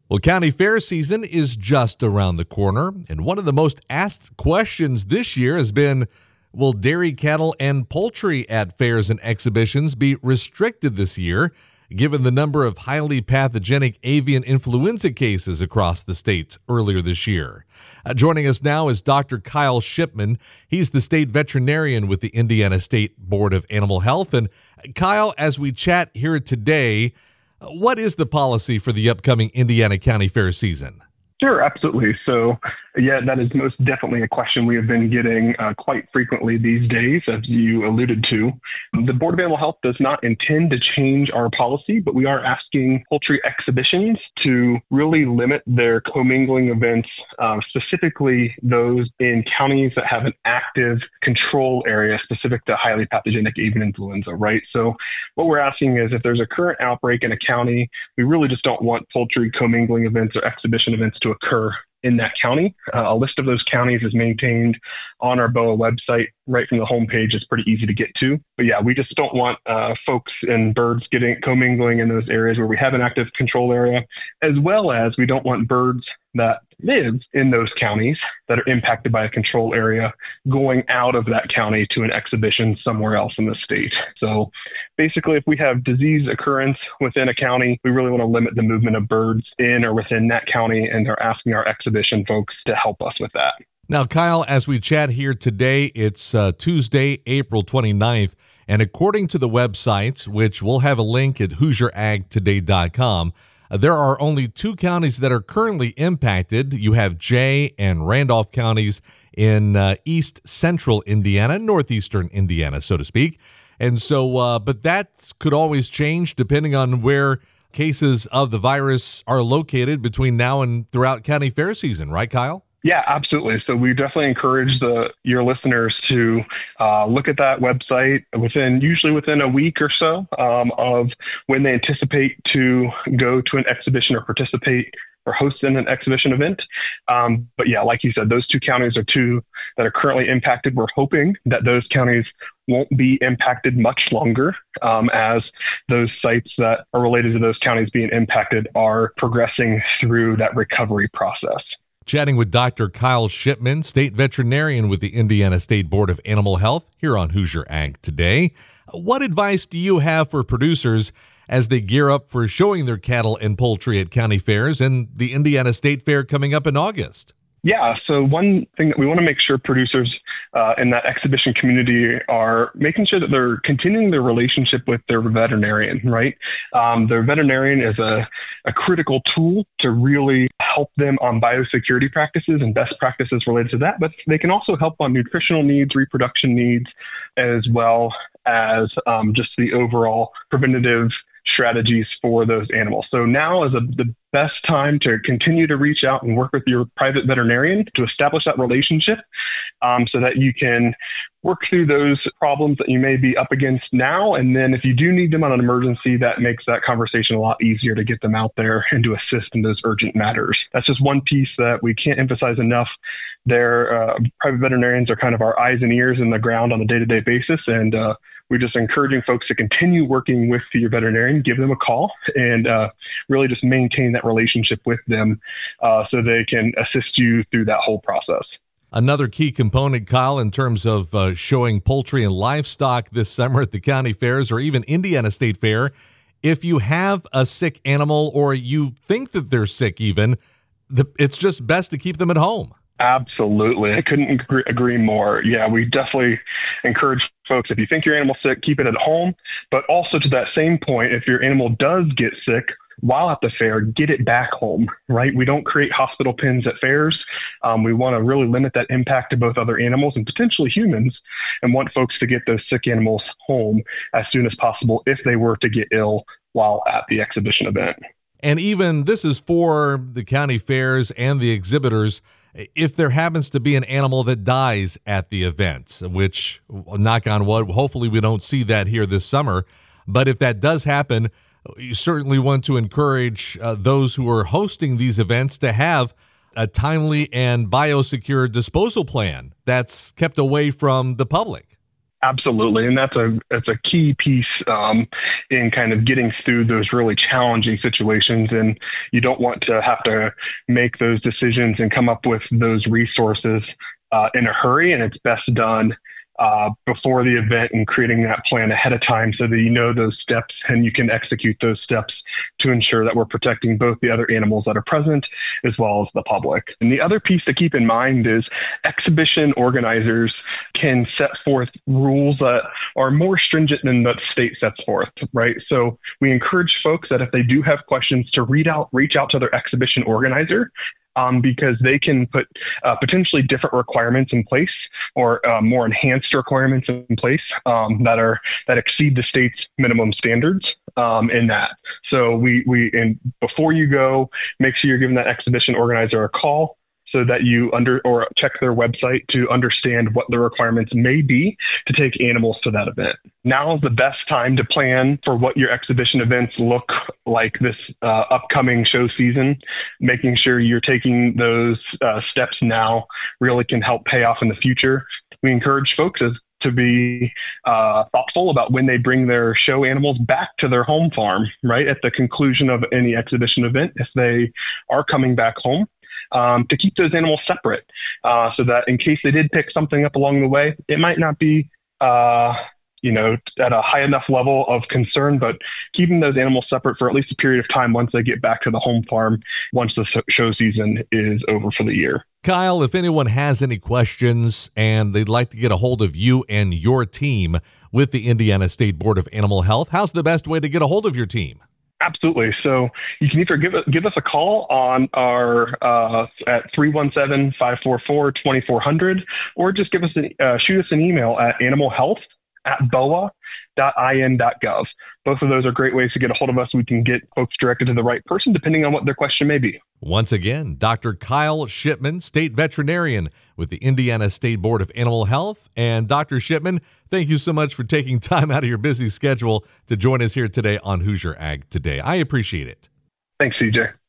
Well, county fair season is just around the corner, and one of the most asked questions this year has been, will dairy, cattle, and poultry at fairs and exhibitions be restricted this year, given the number of highly pathogenic avian influenza cases across the state earlier this year? Joining us now is Dr. Kyle Shipman. He's the state veterinarian with the Indiana State Board of Animal Health. And Kyle, as we chat here today, what is the policy for the upcoming Indiana County Fair season? Sure, absolutely. So, that is most definitely a question we have been getting quite frequently these days, as you alluded to. The Board of Animal Health does not intend to change our policy, but we are asking poultry exhibitions to really limit their commingling events, specifically those in counties that have an active control area specific to highly pathogenic avian influenza, right? So what we're asking is if there's a current outbreak in a county, we really just don't want poultry commingling events or exhibition events to occur in that county. A list of those counties is maintained on our BOA website right from the homepage. It's pretty easy to get to. But we just don't want folks and birds commingling in those areas where we have an active control area, as well as we don't want birds that live in those counties that are impacted by a control area going out of that county to an exhibition somewhere else in the state. So basically, if we have disease occurrence within a county, we really want to limit the movement of birds in or within that county, and they're asking our exhibition folks to help us with that. Now, Kyle, as we chat here today, it's Tuesday, April 29th, and according to the website, which we'll have a link at HoosierAgToday.com, there are only two counties that are currently impacted. You have Jay and Randolph counties in east central Indiana, northeastern Indiana, so to speak. And so, but that could always change depending on where cases of the virus are located between now and throughout county fair season, right, Kyle? Yeah, absolutely. So we definitely encourage your listeners to look at that website usually within a week or so of when they anticipate to go to an exhibition or participate or host in an exhibition event. But like you said, those two counties are two that are currently impacted. We're hoping that those counties won't be impacted much longer as those sites that are related to those counties being impacted are progressing through that recovery process. Chatting with Dr. Kyle Shipman, state veterinarian with the Indiana State Board of Animal Health, here on Hoosier Ag Today. What advice do you have for producers as they gear up for showing their cattle and poultry at county fairs and the Indiana State Fair coming up in August? Yeah, so one thing that we want to make sure producers in that exhibition community are making sure that they're continuing their relationship with their veterinarian, right? Their veterinarian is a critical tool to really help them on biosecurity practices and best practices related to that, but they can also help on nutritional needs, reproduction needs, as well as just the overall preventative strategies for those animals. So now is the best time to continue to reach out and work with your private veterinarian to establish that relationship so that you can work through those problems that you may be up against now. And then if you do need them on an emergency, that makes that conversation a lot easier to get them out there and to assist in those urgent matters. That's just one piece that we can't emphasize enough. Their private veterinarians are kind of our eyes and ears in the ground on a day-to-day basis. And we're just encouraging folks to continue working with your veterinarian, give them a call, and really just maintain that relationship with them so they can assist you through that whole process. Another key component, Kyle, in terms of showing poultry and livestock this summer at the county fairs or even Indiana State Fair, if you have a sick animal or you think that they're sick even, it's just best to keep them at home. Absolutely. I couldn't agree more. Yeah, we definitely encourage folks, if you think your animal's sick, keep it at home. But also to that same point, if your animal does get sick while at the fair, get it back home, right? We don't create hospital pens at fairs. We want to really limit that impact to both other animals and potentially humans and want folks to get those sick animals home as soon as possible if they were to get ill while at the exhibition event. And even this is for the county fairs and the exhibitors. If there happens to be an animal that dies at the event, which, knock on wood, hopefully we don't see that here this summer, but if that does happen, you certainly want to encourage those who are hosting these events to have a timely and biosecure disposal plan that's kept away from the public. Absolutely, and that's a key piece in kind of getting through those really challenging situations. And you don't want to have to make those decisions and come up with those resources in a hurry. And it's best done before the event and creating that plan ahead of time so that you know those steps and you can execute those steps to ensure that we're protecting both the other animals that are present as well as the public. And the other piece to keep in mind is exhibition organizers can set forth rules that are more stringent than the state sets forth, right? So we encourage folks that if they do have questions to reach out to their exhibition organizer, because they can put potentially different requirements in place or more enhanced requirements in place that exceed the state's minimum standards in that. So and before you go, make sure you're giving that exhibition organizer a call so that you or check their website to understand what the requirements may be to take animals to that event. Now is the best time to plan for what your exhibition events look like this upcoming show season. Making sure you're taking those steps now really can help pay off in the future. We encourage folks to be thoughtful about when they bring their show animals back to their home farm, right? At the conclusion of any exhibition event, if they are coming back home, to keep those animals separate so that in case they did pick something up along the way, it might not be, at a high enough level of concern, but keeping those animals separate for at least a period of time once they get back to the home farm, once the show season is over for the year. Kyle, if anyone has any questions and they'd like to get a hold of you and your team with the Indiana State Board of Animal Health, how's the best way to get a hold of your team? Absolutely. So you can either give us a call on our at 317-544-2400, or just shoot us an email at animalhealth@boa.in.gov. Both of those are great ways to get a hold of us. We can get folks directed to the right person depending on what their question may be. Once again, Dr. Kyle Shipman, state veterinarian with the Indiana State Board of Animal Health. And Dr. Shipman, thank you so much for taking time out of your busy schedule to join us here today on Hoosier Ag Today. I appreciate it. Thanks, CJ.